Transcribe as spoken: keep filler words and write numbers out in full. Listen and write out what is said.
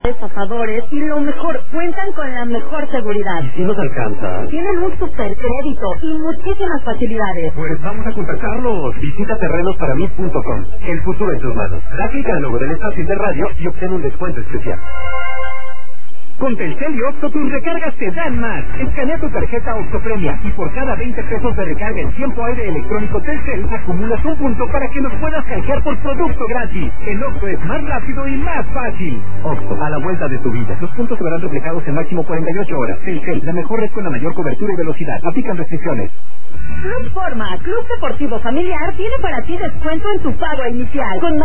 estafadores y lo mejor, cuentan con la mejor seguridad. ¿Y si nos alcanza? Tienen un supercrédito y muchísimas facilidades. Pues vamos a contactarlos. Visita terrenos para mí punto com. El futuro en tus manos. Da clic al logo del estación de radio y obtén un descuento especial. Con Telcel y Oxxo tus recargas te dan más. Escanea tu tarjeta Oxxo Premia y por cada veinte pesos de recarga en tiempo aire electrónico Telcel acumulas un punto para que los puedas canjear por producto gratis. En Oxxo es más rápido y más fácil. Oxxo, a la vuelta de tu vida. Los puntos se verán reflejados en máximo cuarenta y ocho horas. Telcel, la mejor red con la mayor cobertura y velocidad. Aplican restricciones. Club Forma, Club Deportivo Familiar, tiene para ti descuento en tu pago inicial. Con